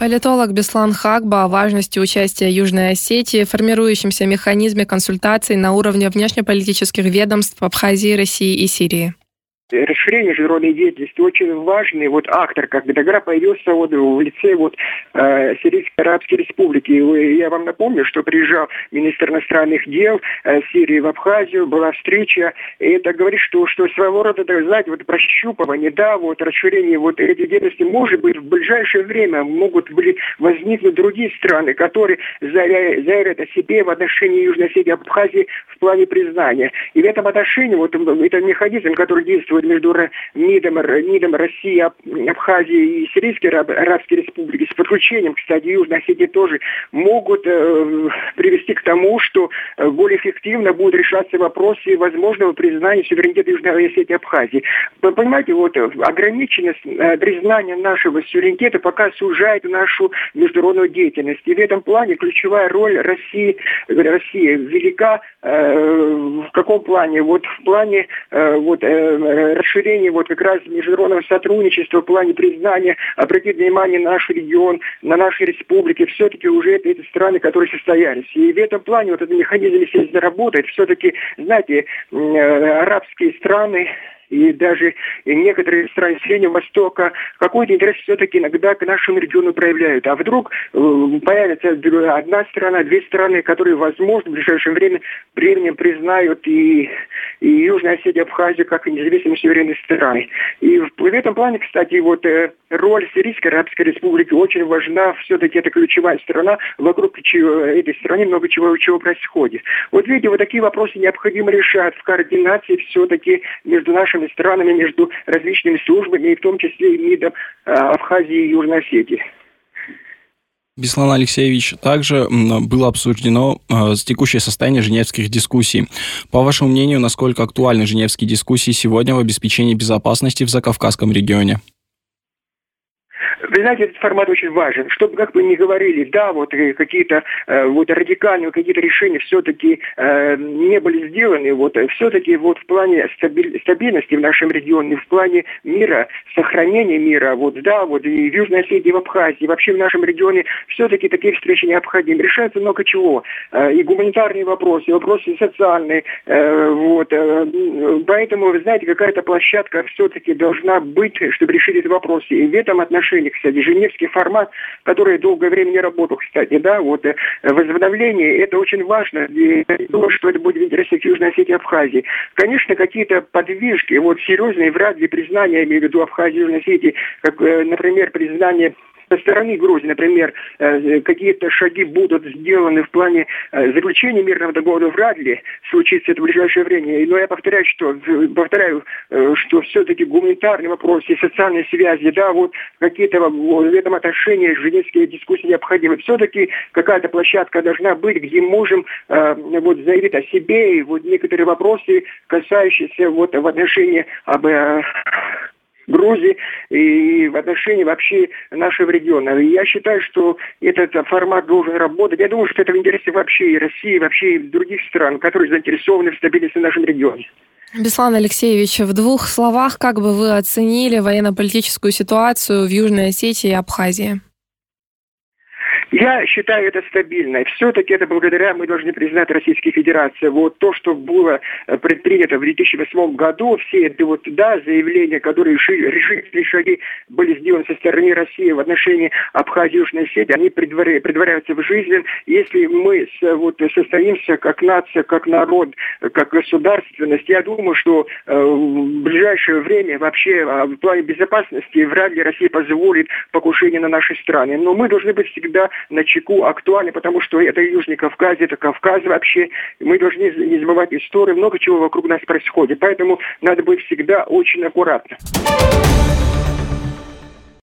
Политолог Беслан Хагба о важности участия Южной Осетии в формирующемся механизме консультаций на уровне внешнеполитических ведомств Абхазии, России и Сирии. Расширение международной деятельности очень важный актор, как договор появился в лице Сирийской Арабской Республики. И я вам напомню, что приезжал министр иностранных дел Сирии в Абхазию, была встреча, и это говорит, что своего рода, прощупывание, расширение этой деятельности, может быть, в ближайшее время могут возникнуть другие страны, которые заявят о себе в отношении Южной Осетии и Абхазии в плане признания. И в этом отношении этот механизм, который действует между МИДом России, Абхазии и Сирийской Арабской Республики, с подключением, кстати, Южной Осетии тоже, могут привести к тому, что более эффективно будут решаться вопросы возможного признания суверенитета Южной Осетии и Абхазии. Вы понимаете, ограниченность признания нашего суверенитета пока сужает нашу международную деятельность. И в этом плане ключевая роль России велика. В каком плане? В плане расширения как раз международного сотрудничества в плане признания, обратить внимание на наш регион, на наши республики. Все-таки уже эти страны, которые состоялись. И в этом плане этот механизм, если работает, все-таки, знаете, арабские страны и даже некоторые страны Среднего Востока какой-то интерес все-таки иногда к нашему региону проявляют. А вдруг появится одна страна, две страны, которые, возможно, в ближайшее время признают и Южную Осетию, и Абхазию как независимые суверенные страны. И в этом плане, кстати, роль Сирийской Арабской Республики очень важна. Все-таки это ключевая страна, вокруг этой страны много чего происходит. Видите, такие вопросы необходимо решать в координации все-таки между нашими странами, между различными службами, и в том числе и МИДом Абхазии и Южной Осетии. Беслан Алексеевич, также было обсуждено текущее состояние женевских дискуссий. По вашему мнению, насколько актуальны женевские дискуссии сегодня в обеспечении безопасности в Закавказском регионе? Вы знаете, этот формат очень важен. Чтобы, как бы ни говорили, какие-то радикальные какие-то решения все-таки не были сделаны, все-таки в плане стабильности в нашем регионе, в плане мира, сохранения мира, и в Южной Осетии, и в Абхазии, и вообще в нашем регионе все-таки такие встречи необходимы. Решается много чего. И гуманитарные вопросы, и вопросы социальные. Поэтому, вы знаете, какая-то площадка все-таки должна быть, чтобы решить эти вопросы. И в этом отношении, кстати, женевский формат, который долгое время не работал, кстати, возобновление, это очень важно. И я думаю, что это будет в интересе Южной Осетии и Абхазии. Конечно, какие-то подвижки, серьезные вряд ли признания, я имею в виду Абхазии и Южной Осетии, как, например, признание со стороны Грузии, например, какие-то шаги будут сделаны в плане заключения мирного договора, вряд ли случится это в ближайшее время. Но я повторяю, что все-таки гуманитарные вопросы и социальные связи, какие-то в этом отношении женевские дискуссии необходимы. Все-таки какая-то площадка должна быть, где можем заявить о себе, и некоторые вопросы, касающиеся в отношении Грузии и в отношении вообще нашего региона. И я считаю, что этот формат должен работать. Я думаю, что это в интересе вообще и России, вообще и других стран, которые заинтересованы в стабильности в нашем регионе. Беслан Алексеевич, в двух словах, как бы вы оценили военно-политическую ситуацию в Южной Осетии и Абхазии? Я считаю это стабильно. Все-таки это благодаря, мы должны признать, Российской Федерации. То, что было предпринято в 2008 году, все эти заявления, которые решительные шаги были сделаны со стороны России в отношении Абхазии и Южной Осетии, они предваряются в жизнь. Если мы состоимся как нация, как народ, как государственность, я думаю, что в ближайшее время вообще в плане безопасности вряд ли Россия позволит покушение на наши страны. Но мы должны быть всегда начеку, актуальны, потому что это Южный Кавказ, это Кавказ вообще. Мы должны не забывать историю, много чего вокруг нас происходит. Поэтому надо быть всегда очень аккуратно.